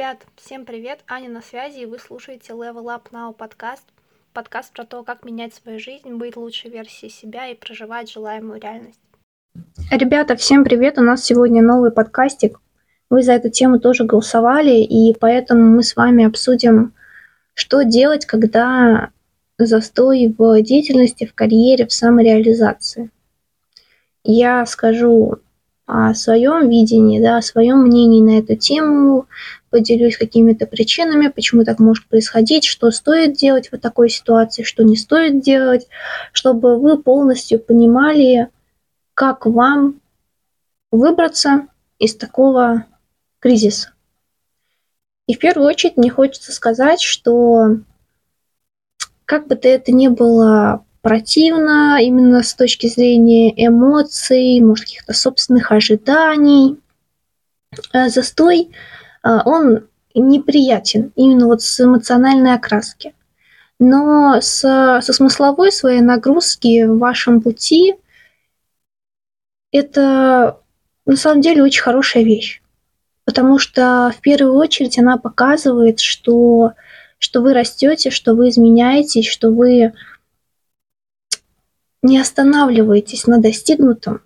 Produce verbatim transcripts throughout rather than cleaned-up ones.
Ребят, всем привет, Аня на связи, и вы слушаете Level Up Now подкаст. Подкаст про то, как менять свою жизнь, быть лучшей версией себя и проживать желаемую реальность. Ребята, всем привет, у нас сегодня новый подкастик. Вы за эту тему тоже голосовали, и поэтому мы с вами обсудим, что делать, когда застой в деятельности, в карьере, в самореализации. Я скажу о своем видении, да, о своем мнении на эту тему, поделюсь какими-то причинами, почему так может происходить, что стоит делать в такой ситуации, что не стоит делать, чтобы вы полностью понимали, как вам выбраться из такого кризиса. И в первую очередь мне хочется сказать, что как бы то это ни было противно, именно с точки зрения эмоций, может, каких-то собственных ожиданий, застой, он неприятен именно вот с эмоциональной окраски. Но с, со смысловой своей нагрузки в вашем пути это на самом деле очень хорошая вещь. Потому что в первую очередь она показывает, что, что вы растете, что вы изменяетесь, что вы не останавливаетесь на достигнутом.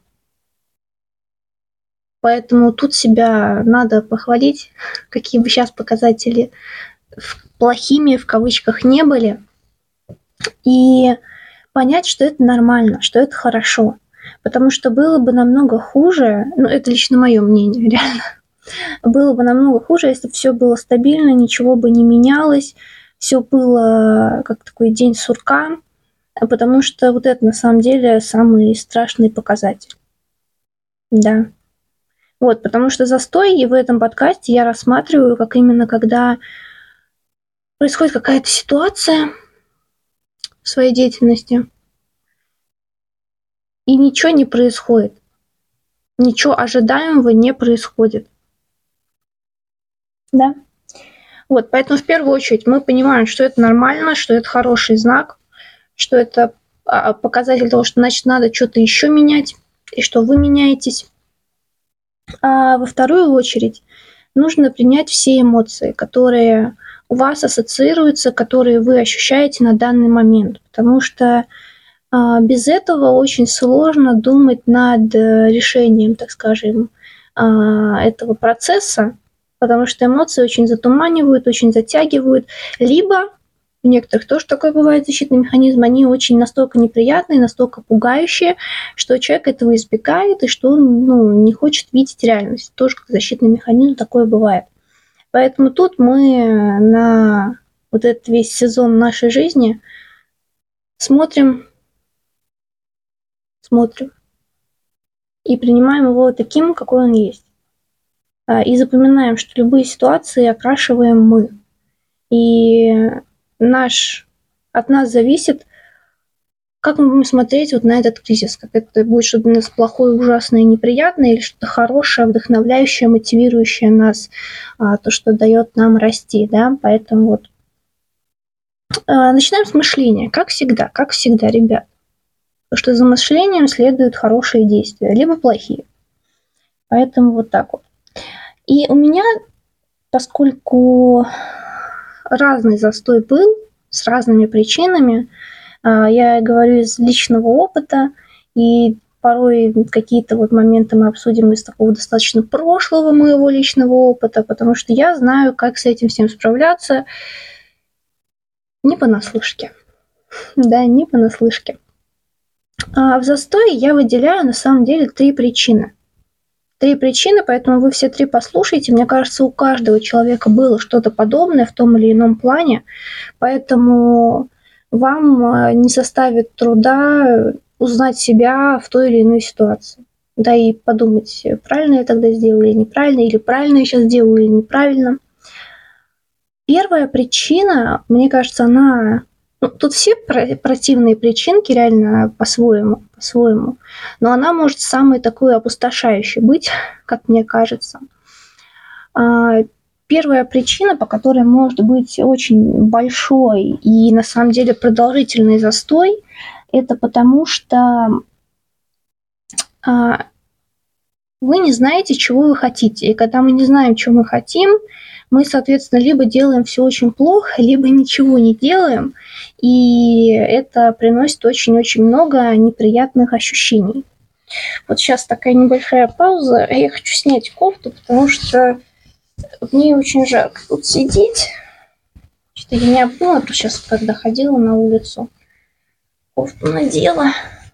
Поэтому тут себя надо похвалить, какие бы сейчас показатели плохими в кавычках не были, и понять, что это нормально, что это хорошо. Потому что было бы намного хуже, ну это лично мое мнение, реально, было бы намного хуже, если бы все было стабильно, ничего бы не менялось, все было как такой день сурка, потому что вот это на самом деле самый страшный показатель. Да. Вот, потому что застой и в этом подкасте я рассматриваю как именно когда происходит какая-то ситуация в своей деятельности, и ничего не происходит. Ничего ожидаемого не происходит. Да? Вот, поэтому в первую очередь мы понимаем, что это нормально, что это хороший знак, что это показатель того, что значит надо что-то еще менять, и что вы меняетесь. А во вторую очередь нужно принять все эмоции, которые у вас ассоциируются, которые вы ощущаете на данный момент, потому что а, без этого очень сложно думать над решением, так скажем, а, этого процесса, потому что эмоции очень затуманивают, очень затягивают, либо у некоторых тоже такое бывает защитный механизм, они очень настолько неприятные, настолько пугающие, что человек этого избегает и что он ну, не хочет видеть реальность. Тоже как защитный механизм такое бывает. Поэтому тут мы на вот этот весь сезон нашей жизни смотрим, смотрим и принимаем его таким, какой он есть. И запоминаем, что любые ситуации окрашиваем мы. И наш, от нас зависит, как мы будем смотреть вот на этот кризис, как это будет что-то у нас плохое, ужасное, неприятное, или что-то хорошее, вдохновляющее, мотивирующее нас, а, то, что дает нам расти, да, поэтому вот. А, начинаем с мышления, как всегда, как всегда, ребят, потому что за мышлением следуют хорошие действия, либо плохие, поэтому вот так вот. И у меня, поскольку разный застой был, с разными причинами, я говорю из личного опыта, и порой какие-то вот моменты мы обсудим из такого достаточно прошлого моего личного опыта, потому что я знаю, как с этим всем справляться не понаслышке. Да, не понаслышке. А в застое я выделяю на самом деле три причины. Три причины, поэтому вы все три послушайте. Мне кажется, у каждого человека было что-то подобное в том или ином плане, поэтому вам не составит труда узнать себя в той или иной ситуации. Да и подумать, правильно я тогда сделала или неправильно, или правильно я сейчас делаю или неправильно. Первая причина, мне кажется, она... Ну, тут все противные причинки реально по-своему, по-своему, но она может самой такой опустошающей быть, как мне кажется. Первая причина, по которой может быть очень большой и на самом деле продолжительный застой, это потому что вы не знаете, чего вы хотите. И когда мы не знаем, чего мы хотим, мы, соответственно, либо делаем все очень плохо, либо ничего не делаем, и это приносит очень-очень много неприятных ощущений. Вот сейчас такая небольшая пауза, я хочу снять кофту, потому что в ней очень жарко тут сидеть. Что-то я не обдумала, просто сейчас, когда ходила на улицу, кофту надела.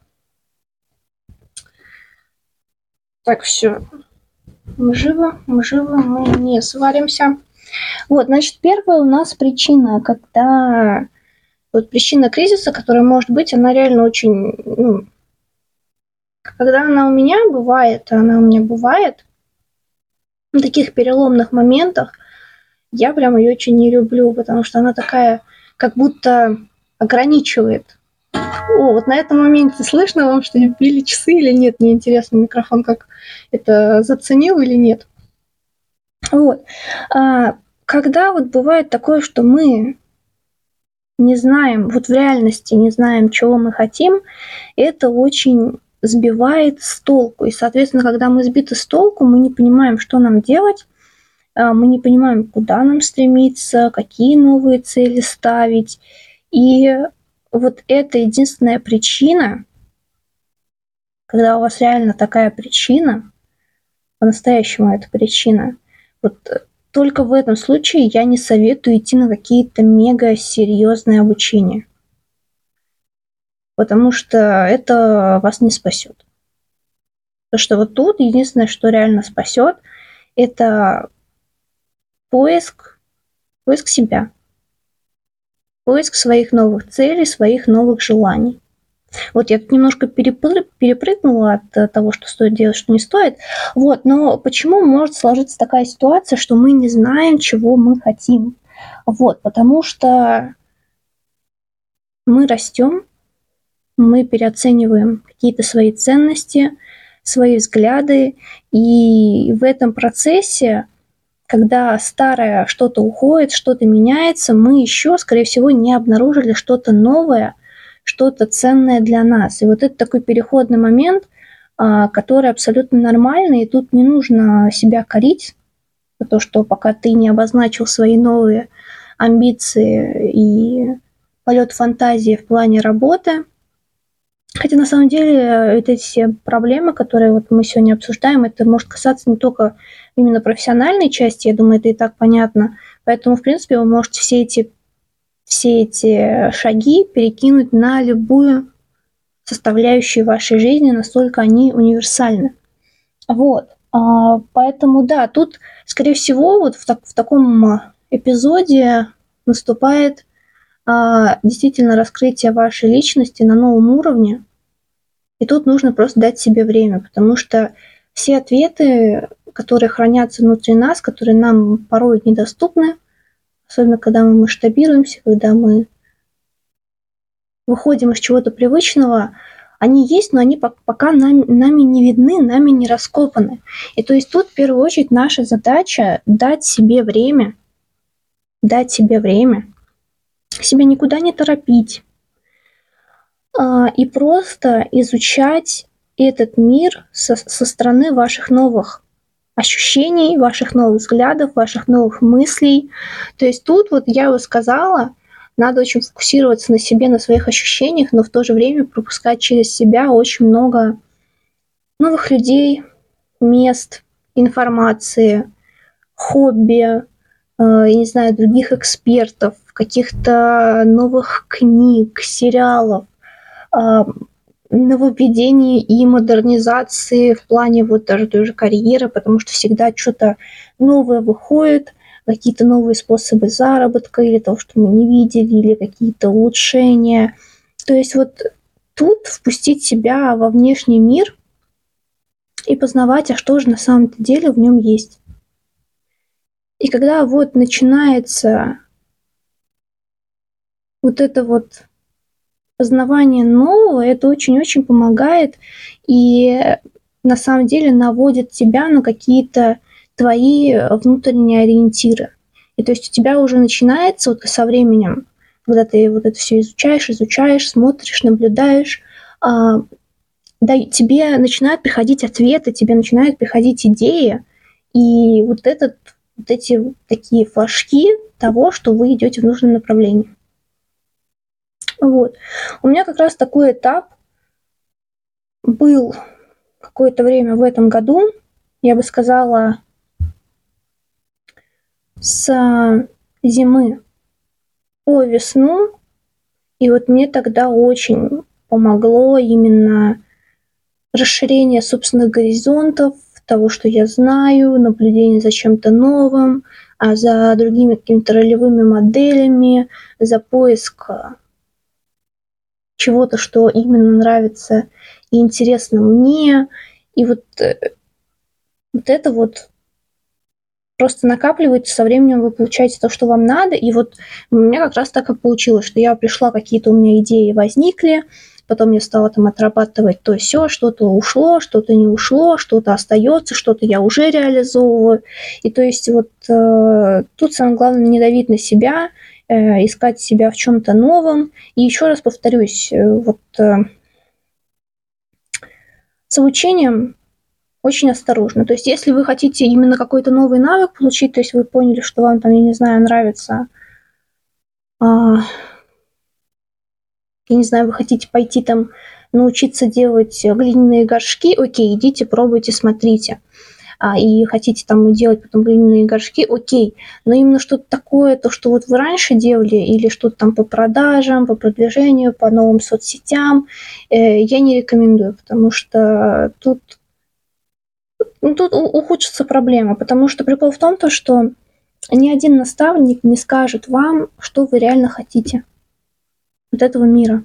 Так, все, мы живы, мы живы, мы не сваримся. Вот, значит, первая у нас причина, когда... Вот причина кризиса, которая может быть, она реально очень... Ну, когда она у меня бывает, она у меня бывает, в таких переломных моментах, я прям ее очень не люблю, потому что она такая, как будто ограничивает. О, вот на этом моменте слышно вам, что били часы или нет? Мне интересно, микрофон как это заценил или нет. Вот. А, когда вот бывает такое, что мы не знаем, вот в реальности не знаем, чего мы хотим, это очень сбивает с толку. И, соответственно, когда мы сбиты с толку, мы не понимаем, что нам делать, мы не понимаем, куда нам стремиться, какие новые цели ставить. И вот это единственная причина, когда у вас реально такая причина, по-настоящему эта причина, вот только в этом случае я не советую идти на какие-то мега серьезные обучения. Потому что это вас не спасет. Потому что вот тут единственное, что реально спасет, это поиск, поиск себя. Поиск своих новых целей, своих новых желаний. Вот я тут немножко перепры- перепрыгнула от того, что стоит делать, что не стоит. Вот, но почему может сложиться такая ситуация, что мы не знаем, чего мы хотим? Вот, потому что мы растем, мы переоцениваем какие-то свои ценности, свои взгляды, и в этом процессе, когда старое что-то уходит, что-то меняется, мы еще, скорее всего, не обнаружили что-то новое, что-то ценное для нас. И вот это такой переходный момент, который абсолютно нормальный, и тут не нужно себя корить за то, что пока ты не обозначил свои новые амбиции и полет фантазии в плане работы. Хотя на самом деле вот эти все проблемы, которые вот мы сегодня обсуждаем, это может касаться не только именно профессиональной части, я думаю, это и так понятно. Поэтому, в принципе, вы можете все эти, все эти шаги перекинуть на любую составляющую вашей жизни, настолько они универсальны. Вот. Поэтому, да, тут, скорее всего, вот в, так, в таком эпизоде наступает действительно раскрытие вашей личности на новом уровне. И тут нужно просто дать себе время, потому что все ответы, которые хранятся внутри нас, которые нам порой недоступны, особенно когда мы масштабируемся, когда мы выходим из чего-то привычного, они есть, но они пока нами, нами не видны, нами не раскопаны. И то есть тут в первую очередь наша задача дать себе время, дать себе время, себя никуда не торопить, и просто изучать этот мир со, со стороны ваших новых ощущений, ваших новых взглядов, ваших новых мыслей. То есть тут вот я бы сказала, надо очень фокусироваться на себе, на своих ощущениях, но в то же время пропускать через себя очень много новых людей, мест, информации, хобби, я не знаю, других экспертов, каких-то новых книг, сериалов, нововведений и модернизации в плане вот даже той же карьеры, потому что всегда что-то новое выходит, какие-то новые способы заработка или того, что мы не видели, или какие-то улучшения. То есть вот тут впустить себя во внешний мир и познавать, а что же на самом деле в нем есть. И когда вот начинается вот это вот познавание нового, это очень-очень помогает и на самом деле наводит тебя на какие-то твои внутренние ориентиры. И то есть у тебя уже начинается вот со временем, когда ты вот это все изучаешь, изучаешь, смотришь, наблюдаешь, да, тебе начинают приходить ответы, тебе начинают приходить идеи, и вот, этот, вот эти такие флажки того, что вы идете в нужном направлении. Вот. У меня как раз такой этап был какое-то время в этом году, я бы сказала, с зимы по весну, и вот мне тогда очень помогло именно расширение собственных горизонтов, того, что я знаю, наблюдение за чем-то новым, а за другими какими-то ролевыми моделями, за поиск чего-то, что именно нравится и интересно мне. И вот, вот это вот просто накапливается, со временем вы получаете то, что вам надо. И вот у меня как раз так и получилось, что я пришла, какие-то у меня идеи возникли, потом я стала там отрабатывать то сё, что-то ушло, что-то не ушло, что-то остается, что-то я уже реализовываю. И то есть вот э, тут самое главное не давить на себя, э, искать себя в чем-то новом. И еще раз повторюсь, э, вот э, с обучением очень осторожно. То есть если вы хотите именно какой-то новый навык получить, то есть вы поняли, что вам там, я не знаю, нравится, а, я не знаю, вы хотите пойти там научиться делать глиняные горшки, окей, идите, пробуйте, смотрите. А, и хотите там делать потом глиняные горшки, окей. Но именно что-то такое, то, что вот вы раньше делали, или что-то там по продажам, по продвижению, по новым соцсетям, э, я не рекомендую, потому что тут Ну, тут ухудшится проблема, потому что прикол в том, то, что ни один наставник не скажет вам, что вы реально хотите от этого мира.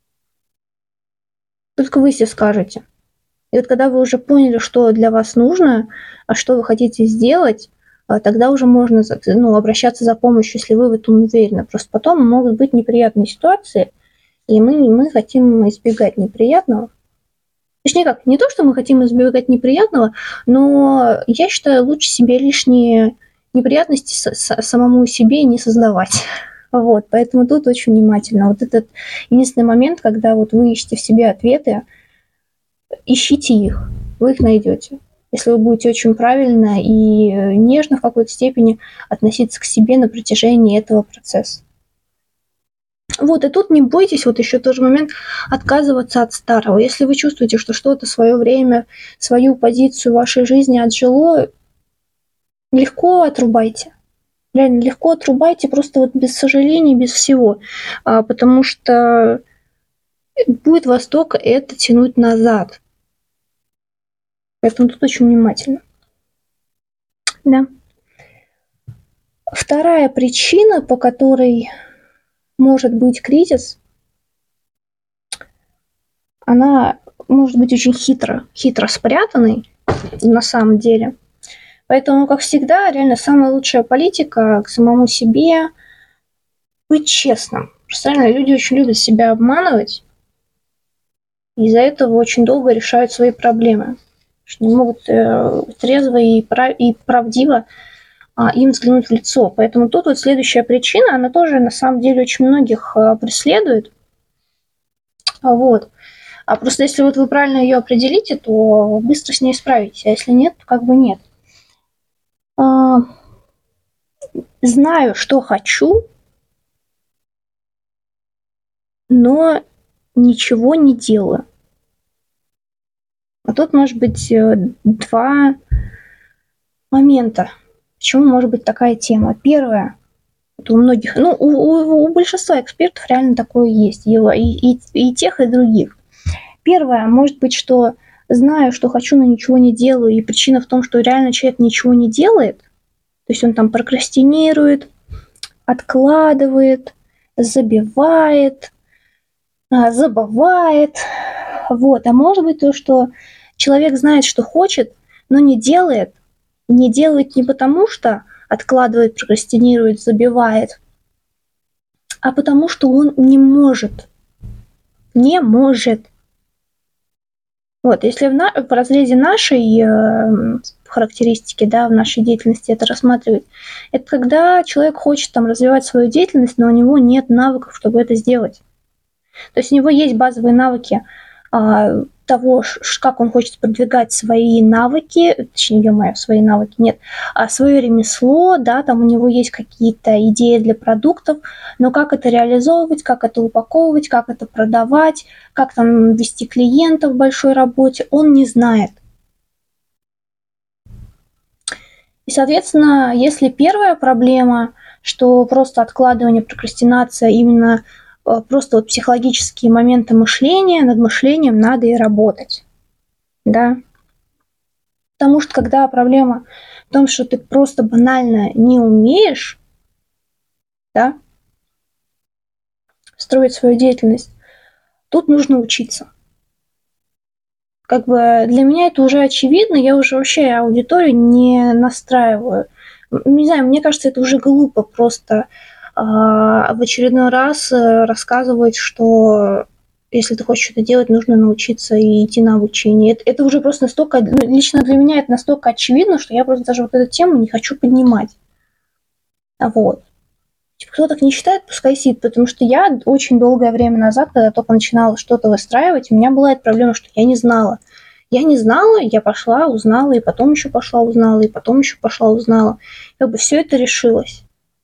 Только вы себе скажете. И вот когда вы уже поняли, что для вас нужно, а что вы хотите сделать, тогда уже можно ну, обращаться за помощью, если вы в этом уверены. Просто потом могут быть неприятные ситуации, и мы, мы хотим избегать неприятного. Точнее как, не то, что мы хотим избегать неприятного, но я считаю, лучше себе лишние неприятности с- с- самому себе не создавать. Вот, поэтому тут очень внимательно. Вот этот единственный момент, когда вот вы ищете в себе ответы, ищите их, вы их найдете. Если вы будете очень правильно и нежно в какой-то степени относиться к себе на протяжении этого процесса. Вот, и тут не бойтесь, вот еще тоже момент, отказываться от старого. Если вы чувствуете, что что-то свое время, свою позицию в вашей жизни отжило, легко отрубайте. Реально легко отрубайте, просто вот без сожалений, без всего. А, потому что будет вас только это тянуть назад. Поэтому тут очень внимательно. Да. Вторая причина, по которой может быть кризис, она может быть очень хитро, хитро спрятанной на самом деле. Поэтому, как всегда, реально самая лучшая политика к самому себе — быть честным. Просто реально люди очень любят себя обманывать, и из-за этого очень долго решают свои проблемы. Что не могут э, трезво и, прав- и правдиво а, им взглянуть в лицо. Поэтому тут вот следующая причина, она тоже на самом деле очень многих а, преследует. Вот. А просто если вот вы правильно ее определите, то быстро с ней справитесь. А если нет, то как бы нет. А, знаю, что хочу, но ничего не делаю. А тут может быть два момента, почему может быть такая тема. Первое, это у многих, ну, у, у, у большинства экспертов реально такое есть, и, и, и тех, и других. Первое, может быть, что знаю, что хочу, но ничего не делаю, и причина в том, что реально человек ничего не делает, то есть он там прокрастинирует, откладывает, забивает, забывает. Вот. А может быть то, что человек знает, что хочет, но не делает. Не делает не потому, что откладывает, прокрастинирует, забивает, а потому что он не может. Не может. Вот, если в, на- в разрезе нашей э, характеристики, да, в нашей деятельности это рассматривать, это когда человек хочет там развивать свою деятельность, но у него нет навыков, чтобы это сделать. То есть у него есть базовые навыки а, того, как он хочет продвигать свои навыки, точнее, ё-моё, свои навыки, нет, а свое ремесло, да, там у него есть какие-то идеи для продуктов, но как это реализовывать, как это упаковывать, как это продавать, как там вести клиентов в большой работе, он не знает. И, соответственно, если первая проблема, что просто откладывание, прокрастинация, именно просто вот психологические моменты мышления, над мышлением надо и работать, да. Потому что когда проблема в том, что ты просто банально не умеешь, да, строить свою деятельность, тут нужно учиться. Как бы для меня это уже очевидно, я уже вообще аудиторию не настраиваю. Не знаю, мне кажется, это уже глупо просто а, в очередной раз рассказывать, что если ты хочешь что-то делать, нужно научиться и идти на обучение. Это, это уже просто настолько, ну, лично для меня это настолько очевидно, что я просто даже вот эту тему не хочу поднимать. Вот. Кто так не считает, пускай сидит, потому что я очень долгое время назад, когда только начинала что-то выстраивать, у меня была эта проблема, что я не знала. Я не знала, я пошла, узнала, и потом еще пошла, узнала, и потом еще пошла, узнала. Как бы все это решилось.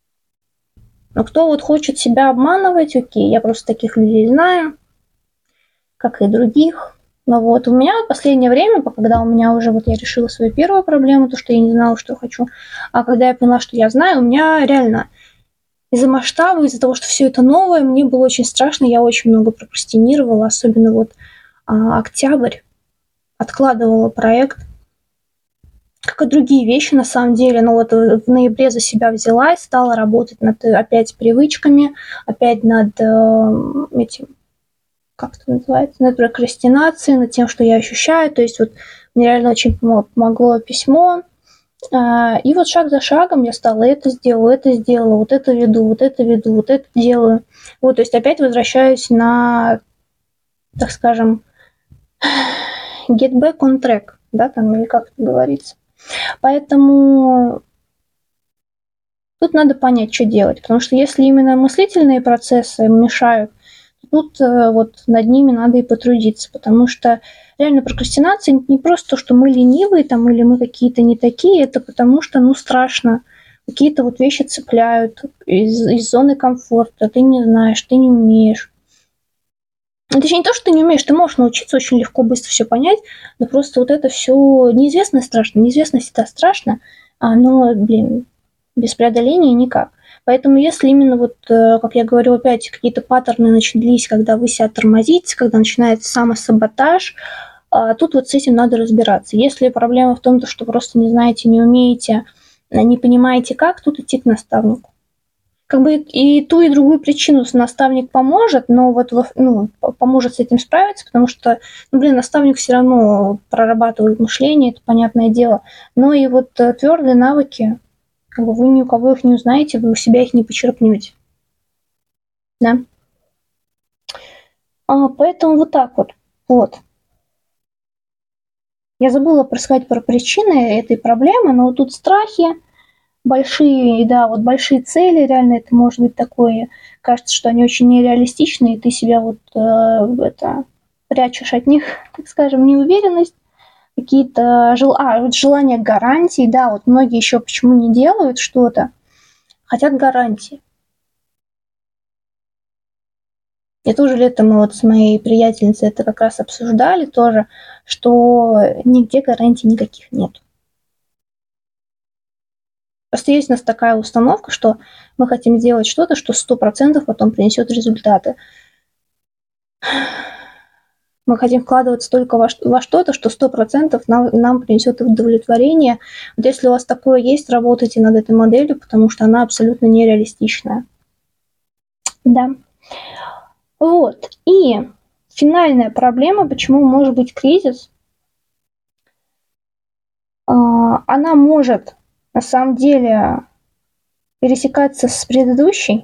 Но кто вот хочет себя обманывать, окей, я просто таких людей знаю, как и других. Но вот у меня в последнее время, когда у меня уже вот я решила свою первую проблему, то, что я не знала, что хочу, а когда я поняла, что я знаю, у меня реально из-за масштаба, из-за того, что все это новое, мне было очень страшно, я очень много прокрастинировала, особенно вот а, октябрь, откладывала проект, как и другие вещи на самом деле, но вот в ноябре за себя взялась, стала работать над опять привычками, опять над э, этим, как это называется, над прокрастинацией, над тем, что я ощущаю, то есть вот мне реально очень помогло письмо, и вот шаг за шагом я стала это сделала, это сделала, вот это веду, вот это веду, вот это делаю. Вот, то есть опять возвращаюсь на, так скажем, get back on track, да, там, или как это говорится. Поэтому тут надо понять, что делать, потому что если именно мыслительные процессы мешают, тут вот над ними надо и потрудиться, потому что реально прокрастинация не просто то, что мы ленивые там или мы какие-то не такие, это потому что, ну, страшно. Какие-то вот вещи цепляют из, из зоны комфорта, ты не знаешь, ты не умеешь. Это же не то, что ты не умеешь, ты можешь научиться очень легко, быстро все понять, но просто вот это все неизвестное страшно, неизвестность это страшно, но, блин, без преодоления никак. Поэтому если именно вот, как я говорю, опять какие-то паттерны начались, когда вы себя тормозите, когда начинается самосаботаж, тут вот с этим надо разбираться. Если проблема в том, что просто не знаете, не умеете, не понимаете как, тут идти к наставнику. Как бы и ту, и другую причину наставник поможет, но вот ну, поможет с этим справиться, потому что, ну, блин, наставник все равно прорабатывает мышление, это понятное дело. Но и вот твердые навыки, как бы вы ни у кого их не узнаете, вы у себя их не почерпнете. Да? А, поэтому вот так вот. Вот. Я забыла рассказать про причины этой проблемы, но вот тут страхи, большие, да, вот большие цели, реально это может быть такое, кажется, что они очень нереалистичны, и ты себя вот э, это прячешь от них, так скажем, неуверенность, какие-то жел... а, вот желание гарантий, да, вот многие еще почему не делают что-то, хотят гарантии. И тоже летом мы вот с моей приятельницей это как раз обсуждали тоже, что нигде гарантий никаких нет. Просто есть у нас такая установка, что мы хотим сделать что-то, что сто процентов потом принесет результаты. Мы хотим вкладываться только во, во что-то, что сто процентов нам, нам принесет удовлетворение. Вот если у вас такое есть, работайте над этой моделью, потому что она абсолютно нереалистичная. Да. Вот. И финальная проблема, почему может быть кризис, она может на самом деле пересекаться с предыдущей.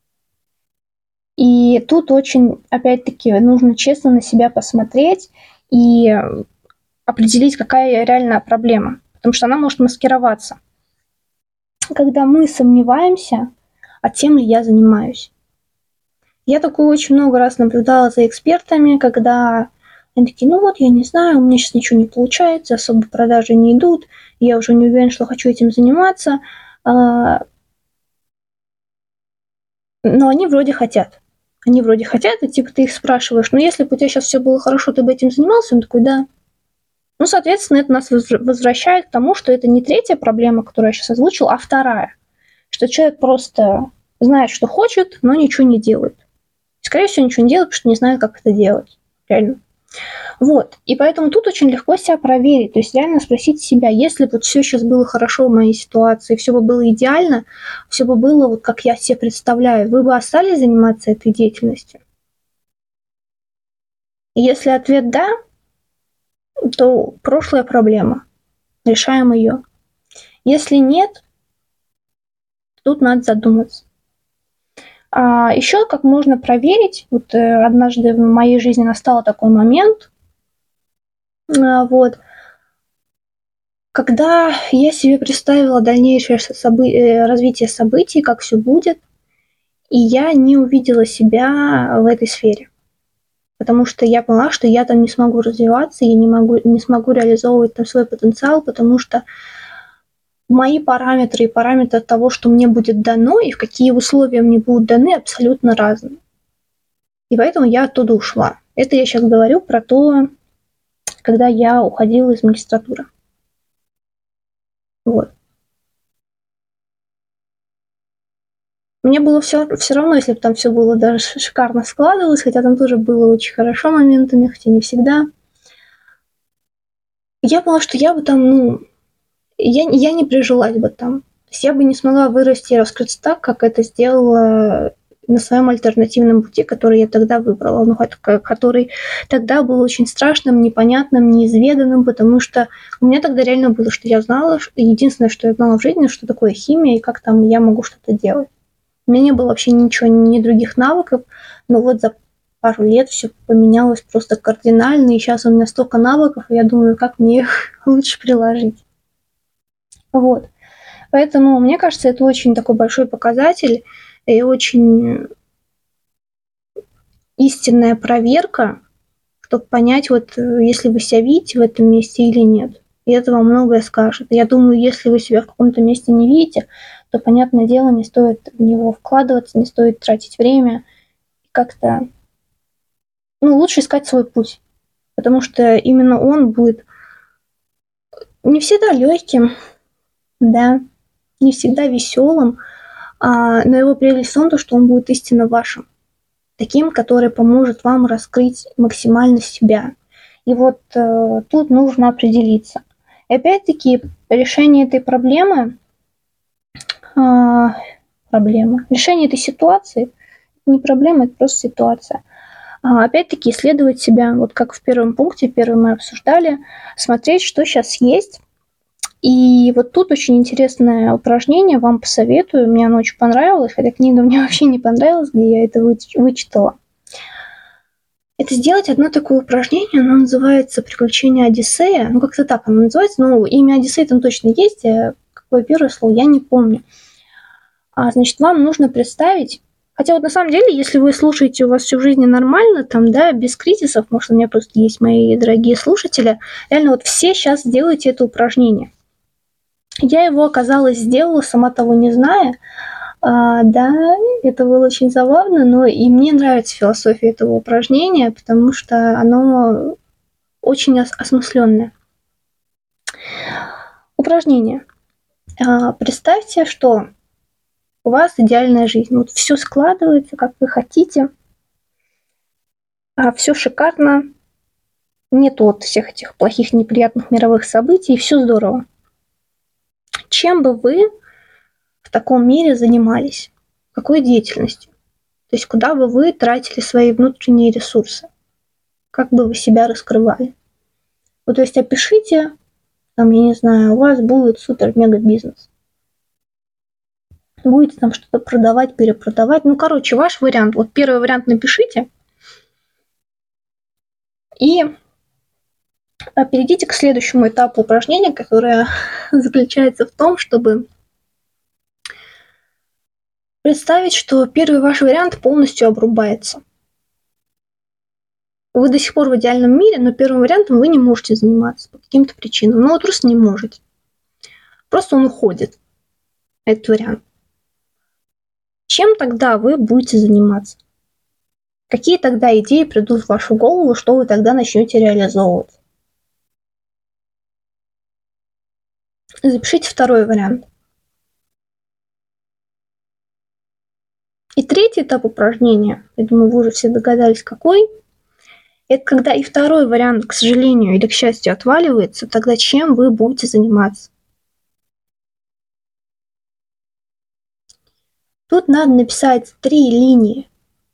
И тут очень, опять-таки, нужно честно на себя посмотреть и определить, какая реальная проблема, потому что она может маскироваться. Когда мы сомневаемся, а тем ли я занимаюсь. Я такое очень много раз наблюдала за экспертами, когда Они такие: ну вот, я не знаю, у меня сейчас ничего не получается, особо продажи не идут, я уже не уверен, что хочу этим заниматься. А, но они вроде хотят. Они вроде хотят, и типа ты их спрашиваешь: ну если бы у тебя сейчас все было хорошо, ты бы этим занимался? Он такой: да. Ну, соответственно, это нас возвращает к тому, что это не третья проблема, которую я сейчас озвучила, а вторая. Что человек просто знает, что хочет, но ничего не делает. Скорее всего, ничего не делает, потому что не знает, как это делать. Реально. Вот. И поэтому тут очень легко себя проверить. То есть реально спросить себя: если бы вот все сейчас было хорошо в моей ситуации, все бы было идеально, все бы было вот как я себе представляю, вы бы остались заниматься этой деятельностью? И если ответ «да», то прошлая проблема. Решаем ее. Если нет, тут надо задуматься. А еще как можно проверить, вот э, однажды в моей жизни настал такой момент, а, вот, когда я себе представила дальнейшее собы- э, развитие событий, как все будет, и я не увидела себя в этой сфере. Потому что я поняла, что я там не смогу развиваться, я не, могу, не смогу реализовывать там свой потенциал, потому что мои параметры и параметры того, что мне будет дано, и в какие условия мне будут даны, абсолютно разные. И поэтому я оттуда ушла. Это я сейчас говорю про то, когда я уходила из магистратуры. Вот. Мне было все, все равно, если бы там все было даже шикарно складывалось, хотя там тоже было очень хорошо моментами, хотя не всегда. Я поняла, что я бы там, ну, я, я не прижилась бы там. То есть я бы не смогла вырасти и раскрыться так, как это сделала на своем альтернативном пути, который я тогда выбрала, ну, который тогда был очень страшным, непонятным, неизведанным, потому что у меня тогда реально было, что я знала, единственное, что я знала в жизни, что такое химия и как там я могу что-то делать. У меня не было вообще ничего, ни других навыков, но вот за пару лет все поменялось просто кардинально, и сейчас у меня столько навыков, и я думаю, как мне их лучше приложить. Вот. Поэтому, мне кажется, это очень такой большой показатель и очень истинная проверка, чтобы понять, вот если вы себя видите в этом месте или нет. И это вам многое скажет. Я думаю, если вы себя в каком-то месте не видите, то, понятное дело, не стоит в него вкладываться, не стоит тратить время. Как-то, ну, лучше искать свой путь, потому что именно он будет не всегда легким, да, не всегда веселым, а, но его прелесть в том, то, что он будет истинно вашим, таким, который поможет вам раскрыть максимально себя. И вот э, тут нужно определиться. И опять-таки, решение этой проблемы, э, проблема, решение этой ситуации, не проблема, это просто ситуация. А, опять-таки, исследовать себя, вот как в первом пункте, первый мы обсуждали, смотреть, что сейчас есть. И вот тут очень интересное упражнение, вам посоветую, мне оно очень понравилось, хотя книга мне вообще не понравилась, где я это вычитала. Это сделать одно такое упражнение, оно называется «Приключения Одиссея». Ну, как-то так оно называется, но имя Одиссей там точно есть, а какое первое слово, я не помню. А, значит, вам нужно представить, хотя вот на самом деле, если вы слушаете, у вас все в жизни нормально, там, да, без кризисов, может, у меня просто есть мои дорогие слушатели, реально вот все сейчас сделайте это упражнение. Я его, оказалось, сделала, сама того не зная. А, да, это было очень забавно, но и мне нравится философия этого упражнения, потому что оно очень ос- осмысленное. Упражнение. А, представьте, что у вас идеальная жизнь. Вот все складывается, как вы хотите, а все шикарно, нет вот всех этих плохих, неприятных мировых событий, и все здорово. Чем бы вы в таком мире занимались? Какой деятельностью? То есть куда бы вы тратили свои внутренние ресурсы? Как бы вы себя раскрывали? Вот, то есть опишите, там, я не знаю, у вас будет супер-мега-бизнес. Будете там что-то продавать, перепродавать. Ну, короче, ваш вариант. Вот первый вариант напишите. И перейдите к следующему этапу упражнения, которое заключается в том, чтобы представить, что первый ваш вариант полностью обрубается. вы до сих пор в идеальном мире, но первым вариантом вы не можете заниматься по каким-то причинам. Ну, вы просто не можете. Просто он уходит, этот вариант. Чем тогда вы будете заниматься? Какие тогда идеи придут в вашу голову, что вы тогда начнете реализовывать? Запишите второй вариант. И третий этап упражнения, я думаю, вы уже все догадались, какой. Это когда и второй вариант, к сожалению или к счастью, отваливается, тогда чем вы будете заниматься? Тут надо написать три линии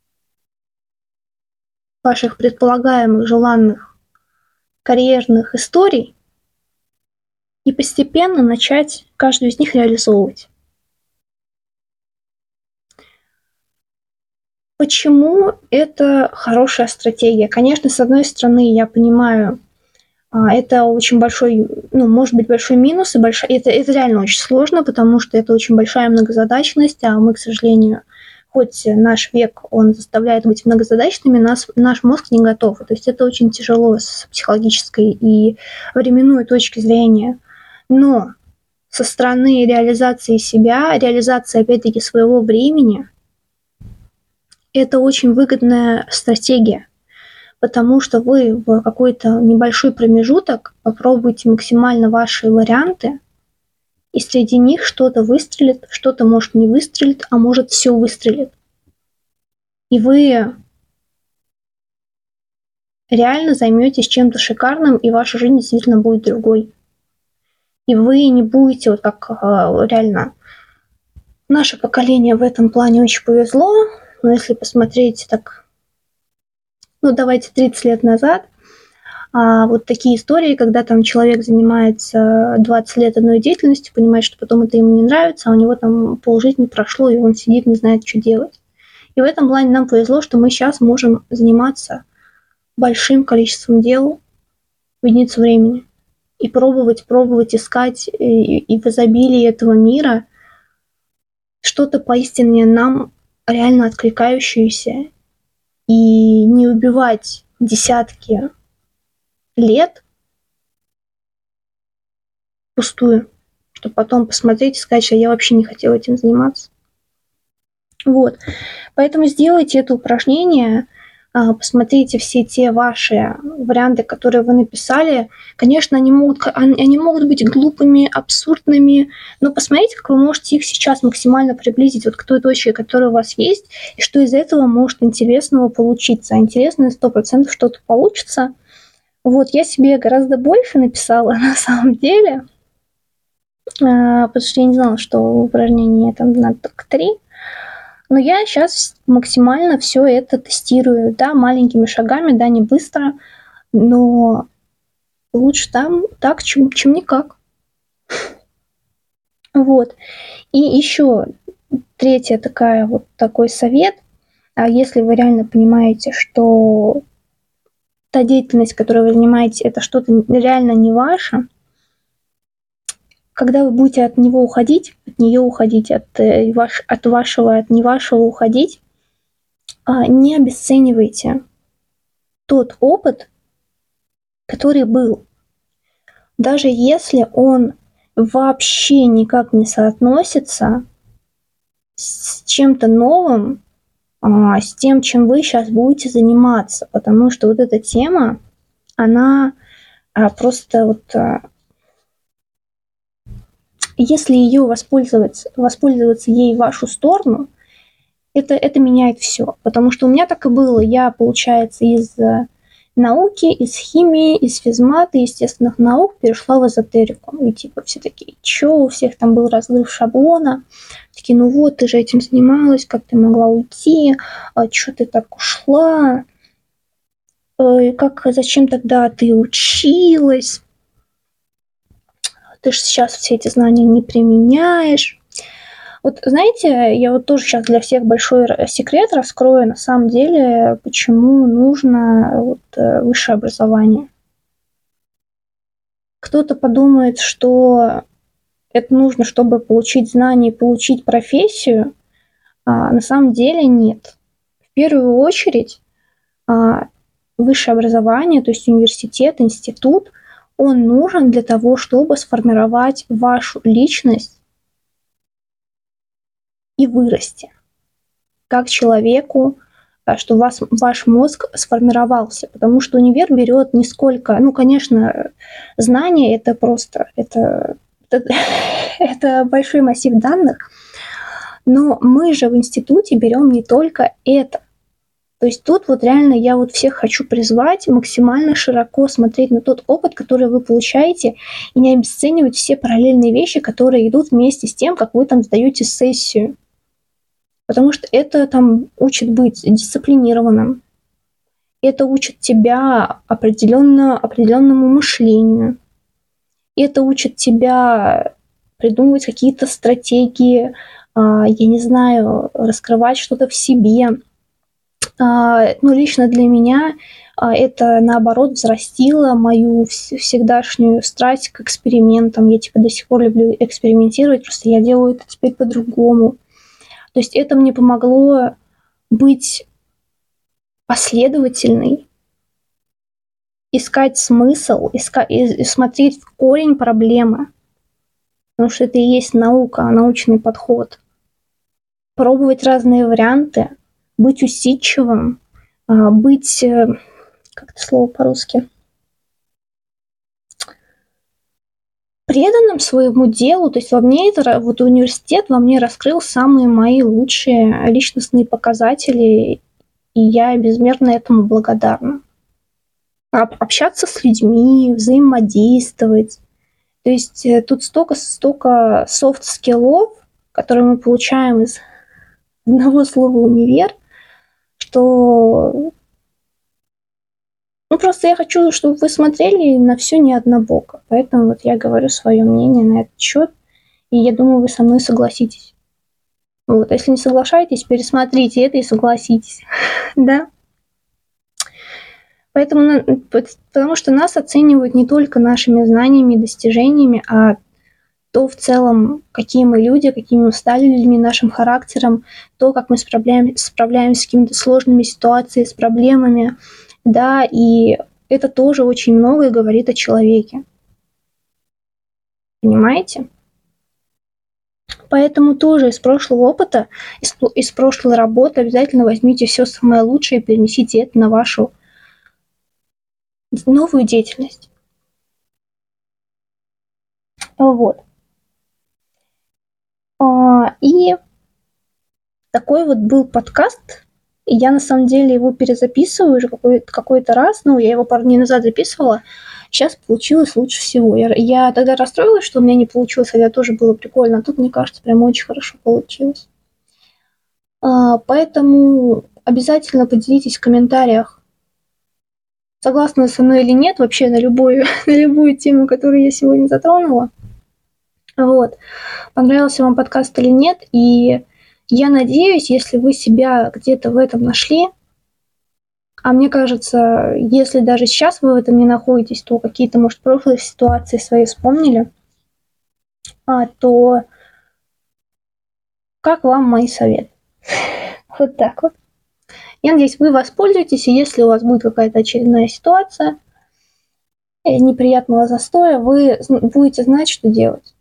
ваших предполагаемых, желанных карьерных историй и постепенно начать каждую из них реализовывать. Почему это хорошая стратегия? Конечно, с одной стороны, я понимаю, это очень большой, ну, может быть, большой минус, и большой, это, это реально очень сложно, потому что это очень большая многозадачность, а мы, к сожалению, хоть наш век, он заставляет быть многозадачными, нас, наш мозг не готов. То есть это очень тяжело с психологической и временной точки зрения. Но со стороны реализации себя, реализации, опять-таки, своего времени, это очень выгодная стратегия, потому что вы в какой-то небольшой промежуток попробуете максимально ваши варианты, и среди них что-то выстрелит, что-то, может, не выстрелит, а может, все выстрелит. И вы реально займетесь чем-то шикарным, и ваша жизнь действительно будет другой. И вы не будете, вот как реально наше поколение в этом плане очень повезло, но если посмотреть так, ну давайте тридцать лет назад, а вот такие истории, когда там человек занимается двадцать лет одной деятельностью, понимает, что потом это ему не нравится, а у него там полжизни прошло, и он сидит, не знает, что делать. И в этом плане нам повезло, что мы сейчас можем заниматься большим количеством дел в единицу времени и пробовать, пробовать искать и, и в изобилии этого мира что-то поистине нам реально откликающееся, и не убивать десятки лет пустую, чтобы потом посмотреть и сказать, что я вообще не хотела этим заниматься. Вот. Поэтому сделайте это упражнение, посмотрите все те ваши варианты, которые вы написали. Конечно, они могут, они могут быть глупыми, абсурдными, но посмотрите, как вы можете их сейчас максимально приблизить вот к той точке, которая у вас есть, и что из этого может интересного получиться. А интересно, сто процентов что-то получится. Вот, я себе гораздо больше написала на самом деле, потому что я не знала, что в упражнении там надо только три. Но я сейчас максимально все это тестирую, да, маленькими шагами, да, не быстро, но лучше там так, чем, чем никак. Вот. И еще третья такая вот такой совет. А если вы реально понимаете, что та деятельность, которой вы занимаетесь, это что-то реально не ваше, когда вы будете от него уходить, от нее уходить, от, ваш, от вашего, от не вашего уходить, не обесценивайте тот опыт, который был. Даже если он вообще никак не соотносится с чем-то новым, с тем, чем вы сейчас будете заниматься, потому что вот эта тема, она просто вот, если ее воспользоваться, воспользоваться ей в вашу сторону, это, это меняет все. Потому что у меня так и было. Я, получается, из науки, из химии, из физмата, естественных наук перешла в эзотерику. И типа все такие, чё, у всех там был разрыв шаблона. Такие, ну вот, ты же этим занималась, как ты могла уйти, а чё ты так ушла, как, зачем тогда ты училась, ты же сейчас все эти знания не применяешь. Вот знаете, я вот тоже сейчас для всех большой секрет раскрою, на самом деле, почему нужно вот высшее образование. Кто-то подумает, что это нужно, чтобы получить знания и получить профессию, а на самом деле нет. В первую очередь высшее образование, то есть университет, институт, он нужен для того, чтобы сформировать вашу личность и вырасти как человеку, что вас, ваш мозг сформировался. Потому что универ берет не сколько... Ну, конечно, знания — это просто... Это, это, это большой массив данных. Но мы же в институте берем не только это. То есть тут вот реально я вот всех хочу призвать максимально широко смотреть на тот опыт, который вы получаете, и не обесценивать все параллельные вещи, которые идут вместе с тем, как вы там сдаете сессию. Потому что это там учит быть дисциплинированным. Это учит тебя определенно, определенному мышлению. Это учит тебя придумывать какие-то стратегии, я не знаю, раскрывать что-то в себе. Ну, лично для меня это, наоборот, взрастило мою всегдашнюю страсть к экспериментам. Я, типа, до сих пор люблю экспериментировать, просто я делаю это теперь по-другому. То есть это мне помогло быть последовательной, искать смысл, искать, и смотреть в корень проблемы. Потому что это и есть наука, научный подход. Пробовать разные варианты, быть усидчивым, быть, как это слово по-русски, преданным своему делу. То есть во мне это, вот университет во мне раскрыл самые мои лучшие личностные показатели, и я безмерно этому благодарна. Общаться с людьми, взаимодействовать. То есть тут столько, столько софт-скиллов, которые мы получаем из одного слова «универ», что... Ну, просто я хочу, чтобы вы смотрели на все не однобоко. Поэтому вот я говорю свое мнение на этот счет, и я думаю, вы со мной согласитесь. Вот, если не соглашаетесь, пересмотрите это и согласитесь. Да? Поэтому, потому что нас оценивают не только нашими знаниями и достижениями, а то в целом, какие мы люди, какими мы стали людьми, нашим характером, то, как мы справляемся, справляемся с какими-то сложными ситуациями, с проблемами, да, и это тоже очень многое говорит о человеке. Понимаете? Поэтому тоже из прошлого опыта, из, из прошлой работы обязательно возьмите все самое лучшее и перенесите это на вашу новую деятельность. Вот. И такой вот был подкаст. И я на самом деле его перезаписываю уже какой-то, какой-то раз. Ну, я его пару дней назад записывала. Сейчас получилось лучше всего. Я, я тогда расстроилась, что у меня не получилось, хотя тоже было прикольно. А тут, мне кажется, прям очень хорошо получилось. А, поэтому обязательно поделитесь в комментариях, согласны со мной или нет, вообще на любую, на любую тему, которую я сегодня затронула. Вот. Понравился вам подкаст или нет. И я надеюсь, если вы себя где-то в этом нашли, а мне кажется, если даже сейчас вы в этом не находитесь, то какие-то, может, прошлые ситуации свои вспомнили, а, то как вам мои советы? Вот так вот. Я надеюсь, вы воспользуетесь, и если у вас будет какая-то очередная ситуация неприятного застоя, вы будете знать, что делать.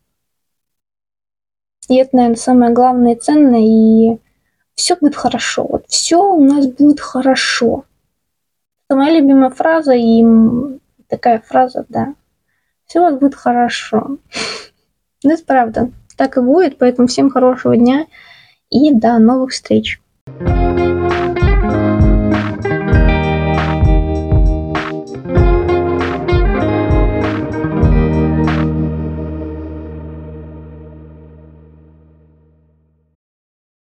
И это, наверное, самое главное и ценное, и все будет хорошо. Вот все у нас будет хорошо. Это моя любимая фраза, и такая фраза, да. Все у вас будет хорошо. Ну, это правда. Так и будет, поэтому всем хорошего дня и до новых встреч.